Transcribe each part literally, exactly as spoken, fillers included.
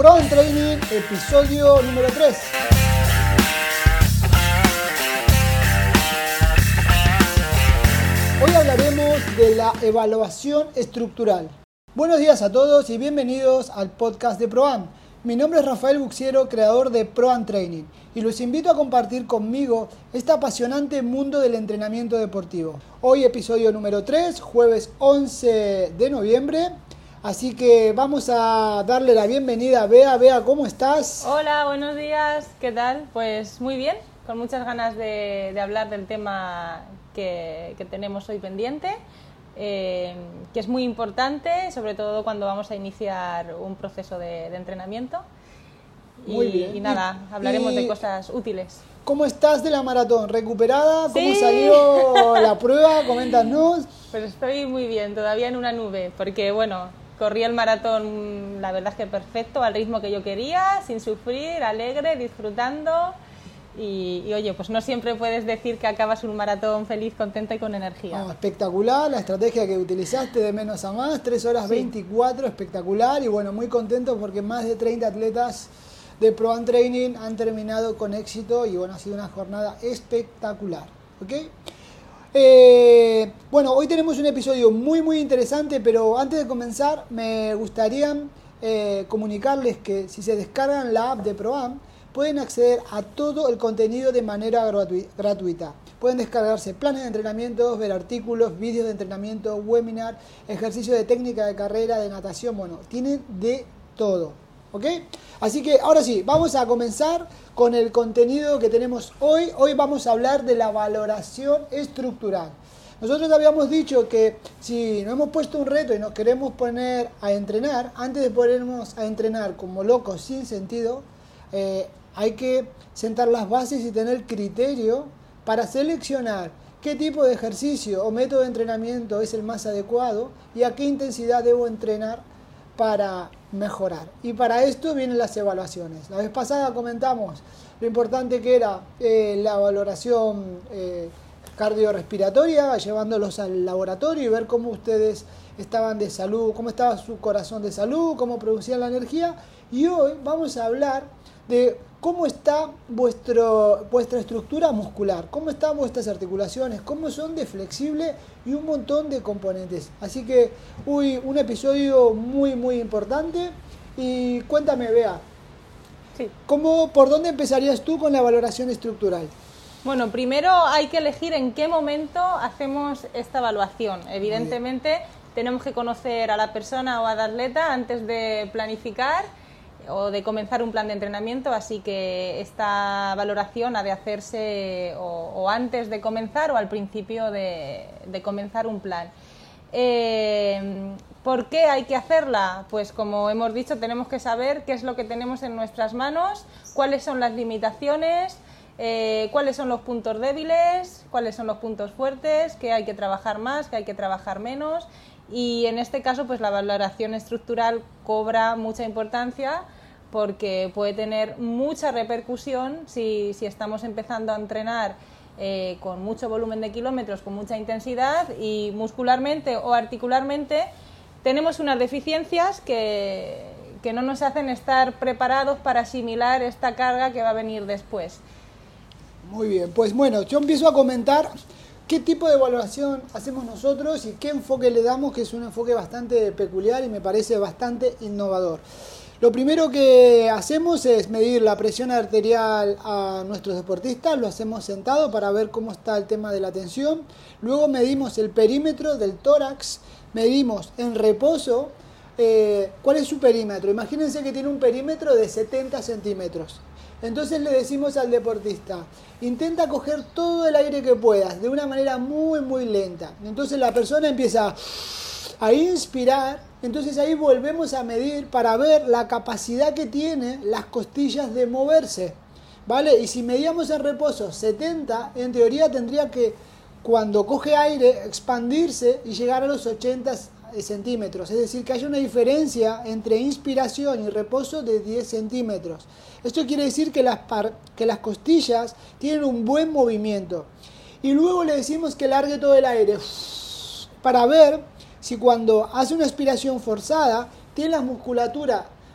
Pro and Training, episodio número tres. Hoy hablaremos de la evaluación estructural. Buenos días a todos y bienvenidos al podcast de ProAm. Mi nombre es Rafael Buxiero, creador de Pro and Training, y los invito a compartir conmigo este apasionante mundo del entrenamiento deportivo. Hoy episodio número tres, jueves once de noviembre, así que vamos a darle la bienvenida a Bea. Bea, ¿cómo estás? Hola, buenos días, ¿qué tal? Pues muy bien, con muchas ganas de, de hablar del tema que, que tenemos hoy pendiente. Eh, que es muy importante, sobre todo cuando vamos a iniciar un proceso de, de entrenamiento. Muy y, bien. y nada, hablaremos y, de cosas útiles. ¿Cómo estás de la maratón? ¿Recuperada? ¿Cómo Sí. salió la prueba? Coméntanos. Pues estoy muy bien, todavía en una nube, porque bueno, corrí el maratón, la verdad es que perfecto, al ritmo que yo quería, sin sufrir, alegre, disfrutando. Y, y oye, pues no siempre puedes decir que acabas un maratón feliz, contenta y con energía. Oh, espectacular la estrategia que utilizaste de menos a más, tres horas Sí. veinticuatro, espectacular. Y bueno, muy contento porque más de treinta atletas de Pro and Training han terminado con éxito y bueno, ha sido una jornada espectacular. ¿Ok? Eh, bueno, hoy tenemos un episodio muy muy interesante, pero antes de comenzar me gustaría eh, comunicarles que si se descargan la app de ProAm, pueden acceder a todo el contenido de manera gratu- gratuita. Pueden descargarse planes de entrenamiento, ver artículos, vídeos de entrenamiento, webinar, ejercicios de técnica de carrera, de natación, bueno, tienen de todo, ¿ok? Así que ahora sí, vamos a comenzar con el contenido que tenemos hoy. Hoy vamos a hablar de la valoración estructural. Nosotros habíamos dicho que si nos hemos puesto un reto y nos queremos poner a entrenar, antes de ponernos a entrenar como locos sin sentido, eh, hay que sentar las bases y tener criterio para seleccionar qué tipo de ejercicio o método de entrenamiento es el más adecuado y a qué intensidad debo entrenar para mejorar. Y para esto vienen las evaluaciones. La vez pasada comentamos lo importante que era eh, la valoración eh, cardiorrespiratoria, llevándolos al laboratorio y ver cómo ustedes estaban de salud, cómo estaba su corazón de salud, cómo producían la energía. Y hoy vamos a hablar de cómo está vuestro, vuestra estructura muscular, cómo están vuestras articulaciones, cómo son de flexible y un montón de componentes. Así que uy, un episodio muy muy importante. Y cuéntame, Bea, Sí. ¿cómo, ¿por dónde empezarías tú con la valoración estructural? Bueno, primero hay que elegir en qué momento hacemos esta evaluación. Evidentemente tenemos que conocer a la persona o al atleta antes de planificar o de comenzar un plan de entrenamiento, así que esta valoración ha de hacerse o, o antes de comenzar o al principio de, de comenzar un plan. Eh, ¿Por qué hay que hacerla? Pues como hemos dicho, tenemos que saber qué es lo que tenemos en nuestras manos, cuáles son las limitaciones, eh, cuáles son los puntos débiles, cuáles son los puntos fuertes, qué hay que trabajar más, qué hay que trabajar menos. Y en este caso, pues la valoración estructural cobra mucha importancia porque puede tener mucha repercusión si, si estamos empezando a entrenar eh, con mucho volumen de kilómetros, con mucha intensidad y muscularmente o articularmente tenemos unas deficiencias que, que no nos hacen estar preparados para asimilar esta carga que va a venir después. Muy bien, pues bueno, yo empiezo a comentar qué tipo de evaluación hacemos nosotros y qué enfoque le damos, que es un enfoque bastante peculiar y me parece bastante innovador. Lo primero que hacemos es medir la presión arterial a nuestros deportistas, lo hacemos sentado para ver cómo está el tema de la tensión. Luego medimos el perímetro del tórax, medimos en reposo eh, cuál es su perímetro. Imagínense que tiene un perímetro de setenta centímetros. Entonces le decimos al deportista, intenta coger todo el aire que puedas, de una manera muy muy lenta. Entonces la persona empieza a inspirar, entonces ahí volvemos a medir para ver la capacidad que tienen las costillas de moverse, ¿vale? Y si medíamos en reposo setenta, en teoría tendría que, cuando coge aire, expandirse y llegar a los ochenta centímetros, es decir, que haya una diferencia entre inspiración y reposo de diez centímetros. Esto quiere decir que las, par, que las costillas tienen un buen movimiento. Y luego le decimos que largue todo el aire para ver si cuando hace una expiración forzada tiene la musculatura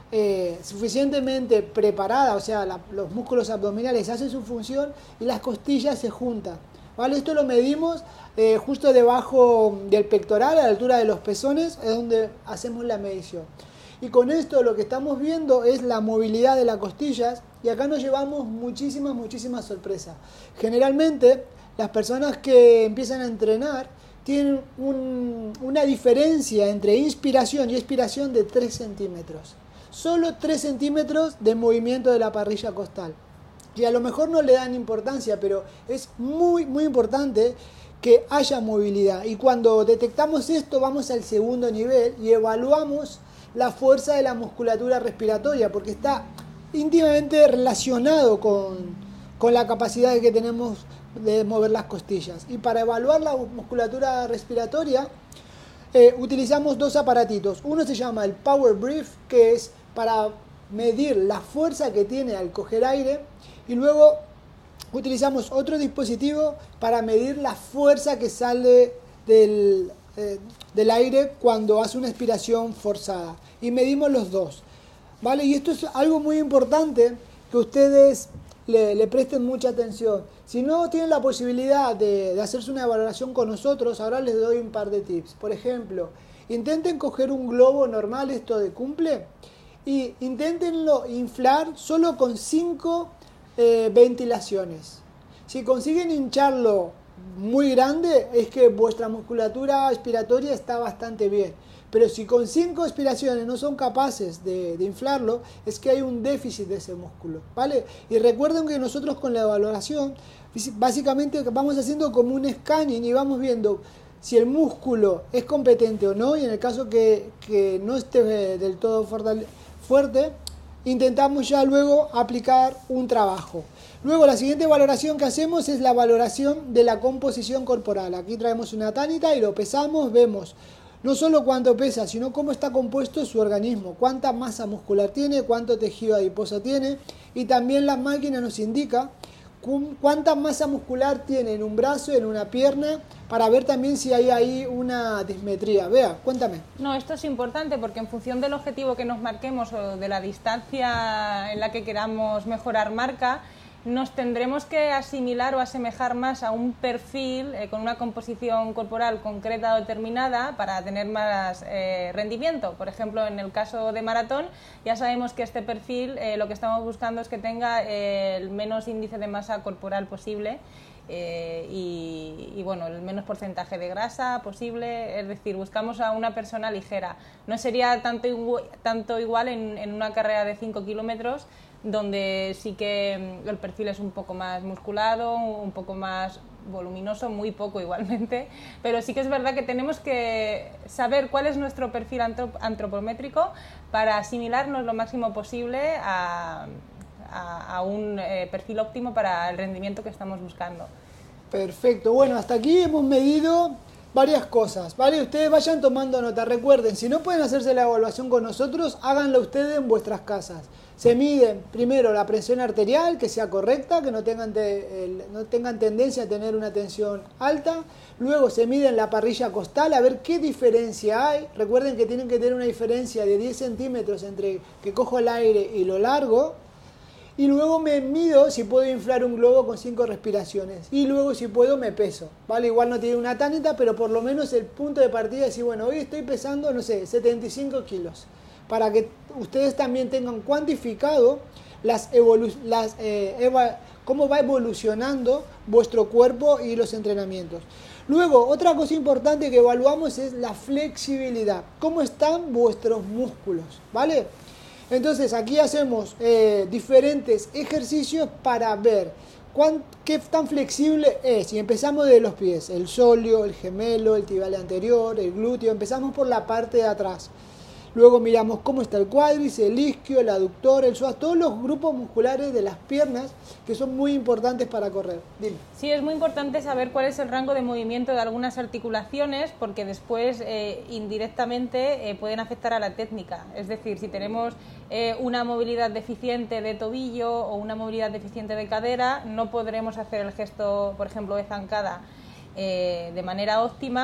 eh, suficientemente preparada, o sea, la, los músculos abdominales hacen su función y las costillas se juntan. ¿Vale? Esto lo medimos eh, justo debajo del pectoral, a la altura de los pezones, es donde hacemos la medición. Y con esto lo que estamos viendo es la movilidad de las costillas y acá nos llevamos muchísimas, muchísimas sorpresas. Generalmente las personas que empiezan a entrenar tienen un, una diferencia entre inspiración y expiración de tres centímetros. Solo tres centímetros de movimiento de la parrilla costal. Y a lo mejor no le dan importancia, pero es muy, muy importante que haya movilidad. Y cuando detectamos esto, vamos al segundo nivel y evaluamos la fuerza de la musculatura respiratoria, porque está íntimamente relacionado con, con la capacidad que tenemos de mover las costillas. Y para evaluar la musculatura respiratoria, eh, utilizamos dos aparatitos. Uno se llama el Power Brief, que es para medir la fuerza que tiene al coger aire, y luego utilizamos otro dispositivo para medir la fuerza que sale del, eh, del aire cuando hace una expiración forzada, y medimos los dos, ¿vale? Y esto es algo muy importante que ustedes le, le presten mucha atención. Si no tienen la posibilidad de, de hacerse una valoración con nosotros, ahora les doy un par de tips. Por ejemplo, intenten coger un globo normal, esto de cumple, y inténtenlo inflar solo con cinco eh, ventilaciones. Si consiguen hincharlo muy grande, es que vuestra musculatura expiratoria está bastante bien. Pero si con cinco expiraciones no son capaces de, de inflarlo, es que hay un déficit de ese músculo, ¿vale? Y recuerden que nosotros con la evaluación, básicamente vamos haciendo como un scanning y vamos viendo si el músculo es competente o no, y en el caso que, que no esté del todo fuerte, intentamos ya luego aplicar un trabajo. Luego la siguiente valoración que hacemos es la valoración de la composición corporal. Aquí traemos una tanita y lo pesamos, vemos no solo cuánto pesa, sino cómo está compuesto su organismo, cuánta masa muscular tiene, cuánto tejido adiposo tiene, y también la máquina nos indica cuánta masa muscular tiene en un brazo, en una pierna, para ver también si hay ahí una dismetría. Vea, cuéntame. No, esto es importante porque en función del objetivo que nos marquemos o de la distancia en la que queramos mejorar marca, nos tendremos que asimilar o asemejar más a un perfil eh, con una composición corporal concreta o determinada para tener más eh, rendimiento. Por ejemplo, en el caso de maratón, ya sabemos que este perfil eh, lo que estamos buscando es que tenga eh, el menos índice de masa corporal posible eh, y, y bueno, el menos porcentaje de grasa posible, es decir, buscamos a una persona ligera. No sería tanto, igu tanto igual en, en una carrera de cinco kilómetros, donde sí que el perfil es un poco más musculado, un poco más voluminoso, muy poco igualmente, pero sí que es verdad que tenemos que saber cuál es nuestro perfil antropométrico para asimilarnos lo máximo posible a, a, a un eh, perfil óptimo para el rendimiento que estamos buscando. Perfecto, bueno, hasta aquí hemos medido varias cosas, ¿vale? Ustedes vayan tomando nota. Recuerden, si no pueden hacerse la evaluación con nosotros, háganlo ustedes en vuestras casas. Se miden primero la presión arterial, que sea correcta, que no tengan, te, el, no tengan tendencia a tener una tensión alta. Luego se miden la parrilla costal, a ver qué diferencia hay. Recuerden que tienen que tener una diferencia de diez centímetros entre que cojo el aire y lo largo. Y luego me mido si puedo inflar un globo con cinco respiraciones. Y luego si puedo me peso, ¿vale? Igual no tiene una tanita, pero por lo menos el punto de partida es decir, bueno, hoy estoy pesando, no sé, setenta y cinco kilos. Para que ustedes también tengan cuantificado las evolu las, eh, eva cómo va evolucionando vuestro cuerpo y los entrenamientos. Luego, otra cosa importante que evaluamos es la flexibilidad. ¿Cómo están vuestros músculos? ¿Vale? Entonces aquí hacemos eh, diferentes ejercicios para ver cuán, qué tan flexible es. Y empezamos de los pies, el sóleo, el gemelo, el tibial anterior, el glúteo. Empezamos por la parte de atrás. Luego miramos cómo está el cuádriceps, el isquio, el aductor, el psoas, todos los grupos musculares de las piernas que son muy importantes para correr. Dime. Sí, es muy importante saber cuál es el rango de movimiento de algunas articulaciones porque después eh, indirectamente eh, pueden afectar a la técnica. Es decir, si tenemos eh, una movilidad deficiente de tobillo o una movilidad deficiente de cadera, no podremos hacer el gesto, por ejemplo, de zancada eh, de manera óptima,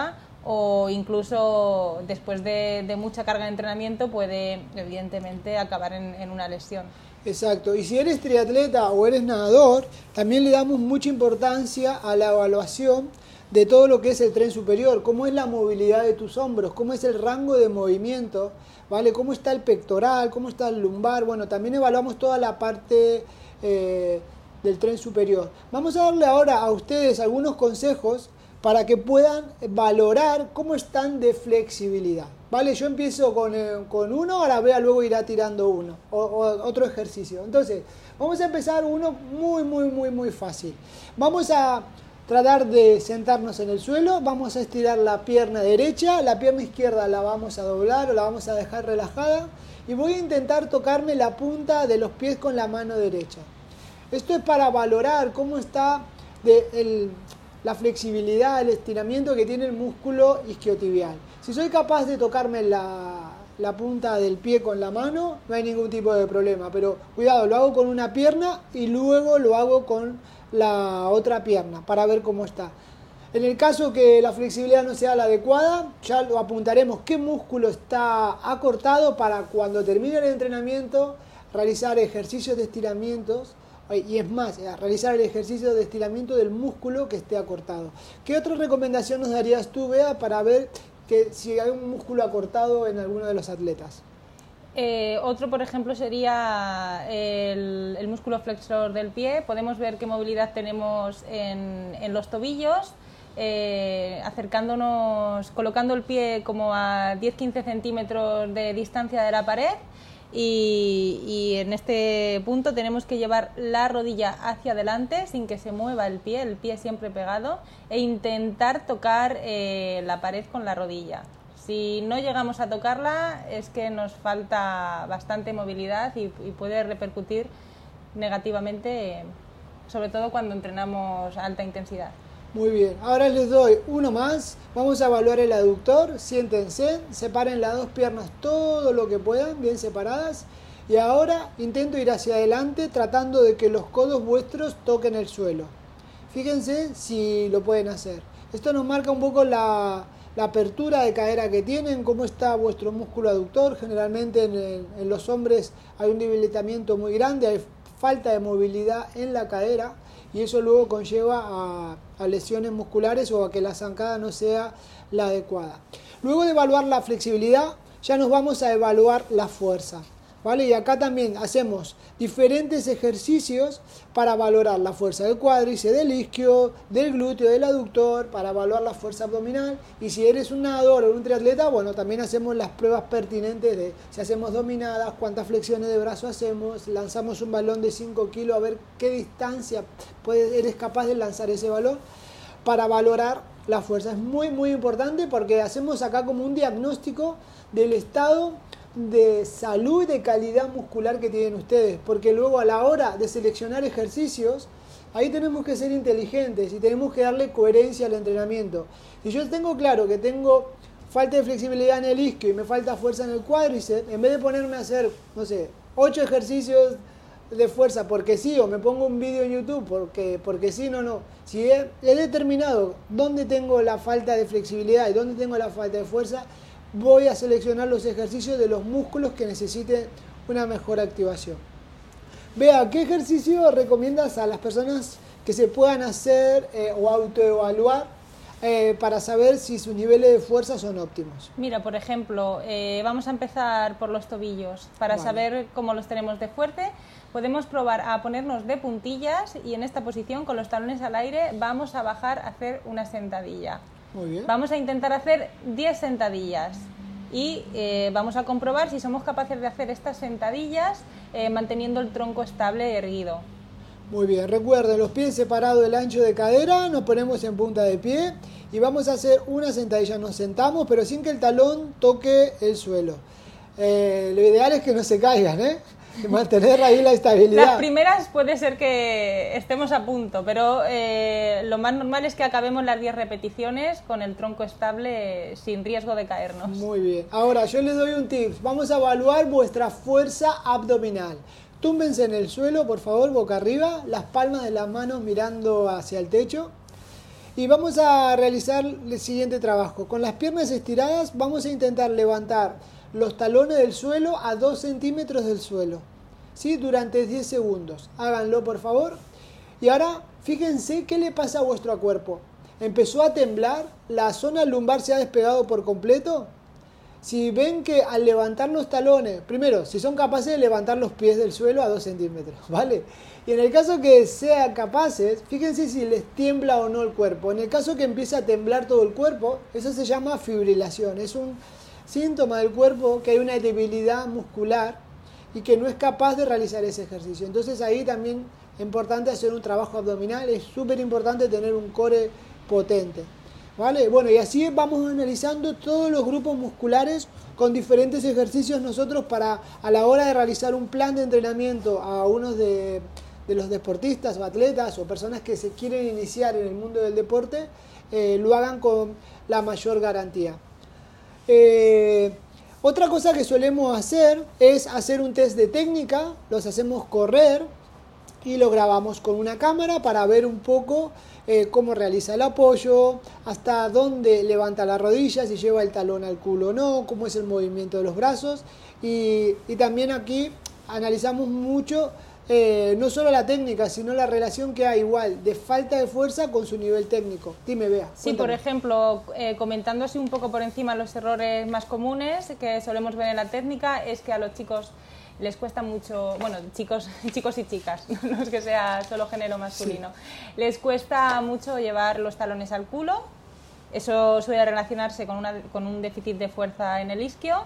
o incluso después de, de mucha carga de entrenamiento puede evidentemente acabar en, en una lesión. Exacto, y si eres triatleta o eres nadador, también le damos mucha importancia a la evaluación de todo lo que es el tren superior, cómo es la movilidad de tus hombros, cómo es el rango de movimiento, ¿vale? Cómo está el pectoral, cómo está el lumbar. Bueno, también evaluamos toda la parte eh, del tren superior. Vamos a darle ahora a ustedes algunos consejos para que puedan valorar cómo están de flexibilidad. Vale, yo empiezo con, eh, con uno, ahora Bea luego irá tirando uno, o, o otro ejercicio. Entonces, vamos a empezar uno muy, muy, muy, muy fácil. Vamos a tratar de sentarnos en el suelo, vamos a estirar la pierna derecha, la pierna izquierda la vamos a doblar o la vamos a dejar relajada y voy a intentar tocarme la punta de los pies con la mano derecha. Esto es para valorar cómo está de el, la flexibilidad, el estiramiento que tiene el músculo isquiotibial. Si soy capaz de tocarme la, la punta del pie con la mano, no hay ningún tipo de problema, pero cuidado, lo hago con una pierna y luego lo hago con la otra pierna para ver cómo está. En el caso que la flexibilidad no sea la adecuada, ya lo apuntaremos qué músculo está acortado para cuando termine el entrenamiento realizar ejercicios de estiramientos. Y es más, realizar el ejercicio de estiramiento del músculo que esté acortado. ¿Qué otra recomendación nos darías tú, Bea, para ver que si hay un músculo acortado en alguno de los atletas? Eh, otro, por ejemplo, sería el, el músculo flexor del pie. Podemos ver qué movilidad tenemos en, en los tobillos, eh, acercándonos, colocando el pie como a diez a quince centímetros de distancia de la pared. Y, y en este punto tenemos que llevar la rodilla hacia adelante sin que se mueva el pie, el pie siempre pegado, e intentar tocar eh, la pared con la rodilla. Si no llegamos a tocarla es que nos falta bastante movilidad y, y puede repercutir negativamente, sobre todo cuando entrenamos a alta intensidad. Muy bien, ahora les doy uno más. Vamos a evaluar el aductor. Siéntense, separen las dos piernas todo lo que puedan, bien separadas. Y ahora intento ir hacia adelante tratando de que los codos vuestros toquen el suelo. Fíjense si lo pueden hacer. Esto nos marca un poco la, la apertura de cadera que tienen, cómo está vuestro músculo aductor. Generalmente en, el, en los hombres hay un debilitamiento muy grande, hay falta de movilidad en la cadera. Y eso luego conlleva a, a lesiones musculares o a que la zancada no sea la adecuada. Luego de evaluar la flexibilidad, ya nos vamos a evaluar la fuerza, ¿vale? Y acá también hacemos diferentes ejercicios para valorar la fuerza del cuádriceps, del isquio, del glúteo, del aductor, para evaluar la fuerza abdominal. Y si eres un nadador o un triatleta, bueno, también hacemos las pruebas pertinentes de si hacemos dominadas, cuántas flexiones de brazo hacemos, lanzamos un balón de cinco kilos a ver qué distancia puedes, eres capaz de lanzar ese balón para valorar la fuerza. Es muy, muy importante porque hacemos acá como un diagnóstico del estado de salud y de calidad muscular que tienen ustedes, porque luego a la hora de seleccionar ejercicios, ahí tenemos que ser inteligentes y tenemos que darle coherencia al entrenamiento. Si yo tengo claro que tengo falta de flexibilidad en el isquio y me falta fuerza en el cuádriceps, en vez de ponerme a hacer, no sé, ocho ejercicios de fuerza porque sí, o me pongo un vídeo en YouTube porque, porque sí, no, no. Si he, he determinado dónde tengo la falta de flexibilidad y dónde tengo la falta de fuerza, voy a seleccionar los ejercicios de los músculos que necesiten una mejor activación. Vea, ¿qué ejercicio recomiendas a las personas que se puedan hacer eh, o autoevaluar eh, para saber si sus niveles de fuerza son óptimos? Mira, por ejemplo, eh, vamos a empezar por los tobillos. Para vale. saber cómo los tenemos de fuerte, podemos probar a ponernos de puntillas y en esta posición, con los talones al aire, vamos a bajar a hacer una sentadilla. Muy bien. Vamos a intentar hacer diez sentadillas y eh, vamos a comprobar si somos capaces de hacer estas sentadillas eh, manteniendo el tronco estable y erguido. Muy bien, recuerden, los pies separados del ancho de cadera, nos ponemos en punta de pie y vamos a hacer una sentadilla. Nos sentamos pero sin que el talón toque el suelo. Eh, lo ideal es que no se caigan, ¿eh? Y mantener ahí la estabilidad. Las primeras puede ser que estemos a punto, pero eh, lo más normal es que acabemos las diez repeticiones con el tronco estable sin riesgo de caernos. Muy bien. Ahora yo les doy un tip. Vamos a evaluar vuestra fuerza abdominal. Túmbense en el suelo, por favor, boca arriba, las palmas de las manos mirando hacia el techo. Y vamos a realizar el siguiente trabajo. Con las piernas estiradas vamos a intentar levantar los talones del suelo a dos centímetros del suelo, ¿sí? Durante diez segundos. Háganlo, por favor. Y ahora, fíjense qué le pasa a vuestro cuerpo. Empezó a temblar, la zona lumbar se ha despegado por completo. Si ven que al levantar los talones, primero, si son capaces de levantar los pies del suelo a dos centímetros, ¿vale? Y en el caso que sean capaces, fíjense si les tiembla o no el cuerpo. En el caso que empiece a temblar todo el cuerpo, eso se llama fibrilación. Es un síntoma del cuerpo que hay una debilidad muscular y que no es capaz de realizar ese ejercicio. Entonces ahí también es importante hacer un trabajo abdominal, es súper importante tener un core potente. ¿Vale? Bueno, y así vamos analizando todos los grupos musculares con diferentes ejercicios nosotros para a la hora de realizar un plan de entrenamiento a unos de, de los deportistas o atletas o personas que se quieren iniciar en el mundo del deporte, eh, lo hagan con la mayor garantía. Eh, otra cosa que solemos hacer es hacer un test de técnica, los hacemos correr y lo grabamos con una cámara para ver un poco eh, cómo realiza el apoyo, hasta dónde levanta la rodilla, si lleva el talón al culo o no, cómo es el movimiento de los brazos y, y también aquí analizamos mucho eh, no solo la técnica, sino la relación que hay igual de falta de fuerza con su nivel técnico. Dime, Bea. Sí, cuéntame. por ejemplo, eh, comentando así un poco por encima los errores más comunes que solemos ver en la técnica es que a los chicos les cuesta mucho, bueno, chicos, chicos y chicas, no es que sea solo género masculino, sí. Les cuesta mucho llevar los talones al culo, eso suele relacionarse con, una, con un déficit de fuerza en el isquio.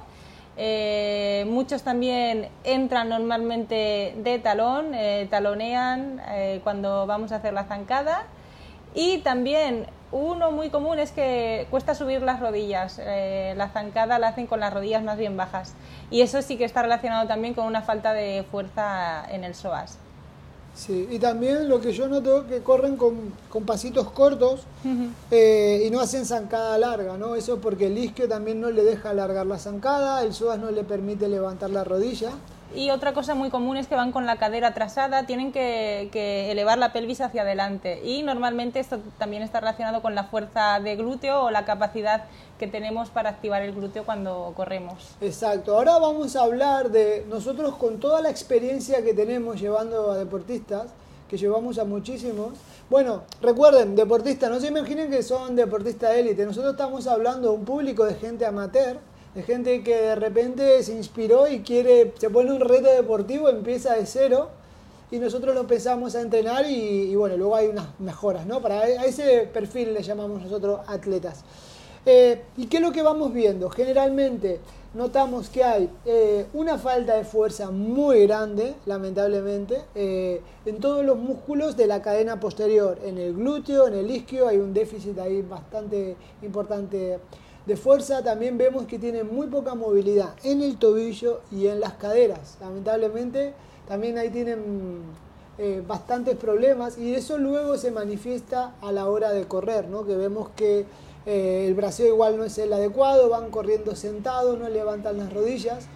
Eh, muchos también entran normalmente de talón, eh, talonean eh, cuando vamos a hacer la zancada y también uno muy común es que cuesta subir las rodillas, eh, la zancada la hacen con las rodillas más bien bajas y eso sí que está relacionado también con una falta de fuerza en el psoas. Sí, y también lo que yo noto que corren con, con pasitos cortos uh-huh. eh, y no hacen zancada larga, ¿no? Eso porque el isquio también no le deja alargar la zancada, el psoas no le permite levantar la rodilla. Y otra cosa muy común es que van con la cadera atrasada, tienen que, que elevar la pelvis hacia adelante y normalmente esto también está relacionado con la fuerza de glúteo o la capacidad que tenemos para activar el glúteo cuando corremos. Exacto, ahora vamos a hablar de nosotros con toda la experiencia que tenemos llevando a deportistas, que llevamos a muchísimos. Bueno, recuerden, deportistas, no se imaginen que son deportistas de élite, nosotros estamos hablando de un público de gente amateur, de gente que de repente se inspiró y quiere, se pone un reto deportivo, empieza de cero y nosotros lo empezamos a entrenar y, y bueno, luego hay unas mejoras, ¿no? Para a ese perfil le llamamos nosotros atletas. Eh, ¿Y qué es lo que vamos viendo? Generalmente notamos que hay eh, una falta de fuerza muy grande, lamentablemente, eh, en todos los músculos de la cadena posterior, en el glúteo, en el isquio, hay un déficit ahí bastante importante de fuerza. También vemos que tienen muy poca movilidad en el tobillo y en las caderas. Lamentablemente también ahí tienen eh, bastantes problemas y eso luego se manifiesta a la hora de correr, ¿no? Que vemos que eh, el braceo igual no es el adecuado, van corriendo sentados, no levantan las rodillas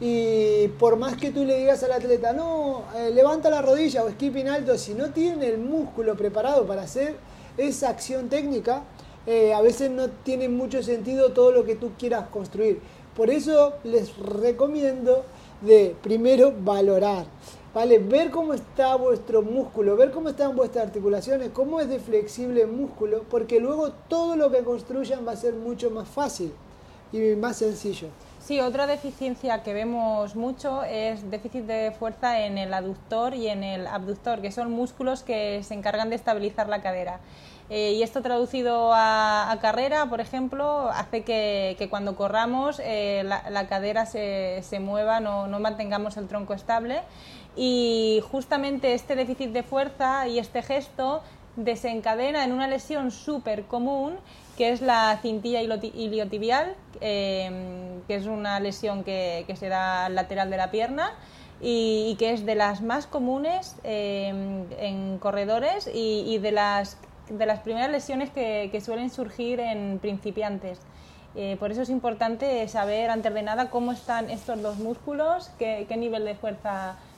y por más que tú le digas al atleta, no, eh, levanta la rodilla o skipping alto, si no tiene el músculo preparado para hacer esa acción técnica, Eh, a veces no tiene mucho sentido todo lo que tú quieras construir. Por eso les recomiendo de primero valorar, ¿vale? Ver cómo está vuestro músculo, ver cómo están vuestras articulaciones, cómo es de flexible el músculo, porque luego todo lo que construyan va a ser mucho más fácil y más sencillo. Sí, otra deficiencia que vemos mucho es déficit de fuerza en el aductor y en el abductor, que son músculos que se encargan de estabilizar la cadera. Eh, y esto traducido a, a carrera, por ejemplo, hace que, que cuando corramos eh, la, la cadera se, se mueva, no, no mantengamos el tronco estable. Y justamente este déficit de fuerza y este gesto desencadena en una lesión súper común, que es la cintilla iliotibial, eh, que es una lesión que, que se da al lateral de la pierna y, y que es de las más comunes eh, en corredores y, y de las de las primeras lesiones que, que suelen surgir en principiantes. Eh, por eso es importante saber antes de nada cómo están estos dos músculos, qué, qué nivel de fuerza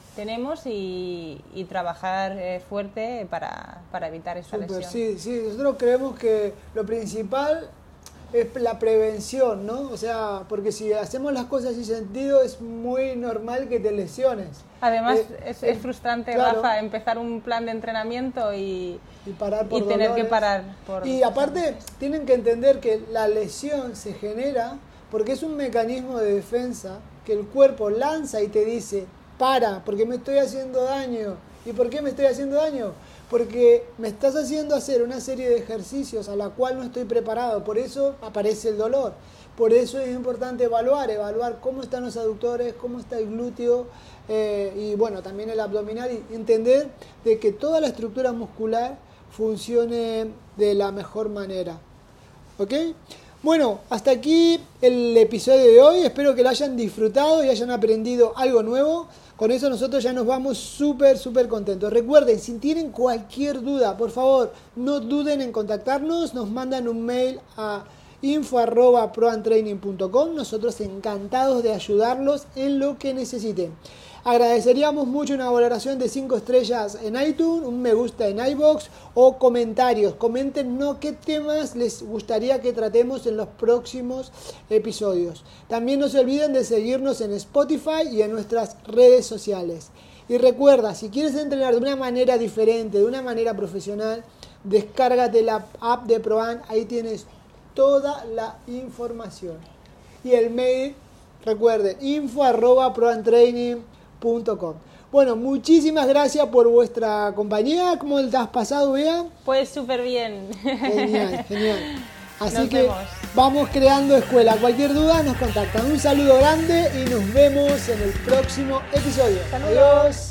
tenemos y, y trabajar eh, fuerte para, para evitar esta Súper, lesión. sí, sí, nosotros creemos que lo principal es la prevención, ¿no? O sea, porque si hacemos las cosas sin sentido es muy normal que te lesiones. Además, Eh, es, eh, es frustrante, claro. Rafa, empezar un plan de entrenamiento y, y, parar por y tener dolores. que parar. Por y aparte, tienen que entender que la lesión se genera porque es un mecanismo de defensa que el cuerpo lanza y te dice, para, porque me estoy haciendo daño. ¿Y por qué me estoy haciendo daño? Porque me estás haciendo hacer una serie de ejercicios a la cual no estoy preparado, por eso aparece el dolor. Por eso es importante evaluar, evaluar cómo están los aductores, cómo está el glúteo eh, y bueno, también el abdominal y entender de que toda la estructura muscular funcione de la mejor manera. ¿Ok? Bueno, hasta aquí el episodio de hoy, espero que lo hayan disfrutado y hayan aprendido algo nuevo. Con eso nosotros ya nos vamos súper, súper contentos. Recuerden, si tienen cualquier duda, por favor, no duden en contactarnos. Nos mandan un mail a info arroba proantraining punto com. Nosotros encantados de ayudarlos en lo que necesiten. Agradeceríamos mucho una valoración de cinco estrellas en iTunes, un me gusta en iVoox o comentarios. Coméntenos qué temas les gustaría que tratemos en los próximos episodios. También no se olviden de seguirnos en Spotify y en nuestras redes sociales. Y recuerda, si quieres entrenar de una manera diferente, de una manera profesional, descárgate la app de ProAn, ahí tienes toda la información. Y el mail, recuerden, info arroba proantraining punto com. Bueno, muchísimas gracias por vuestra compañía. ¿Cómo te has pasado, Bea? Pues súper bien. Genial, genial. Así nos que vemos. Vamos creando escuela. Cualquier duda nos contactan. Un saludo grande y nos vemos en el próximo episodio. Saludos. Adiós.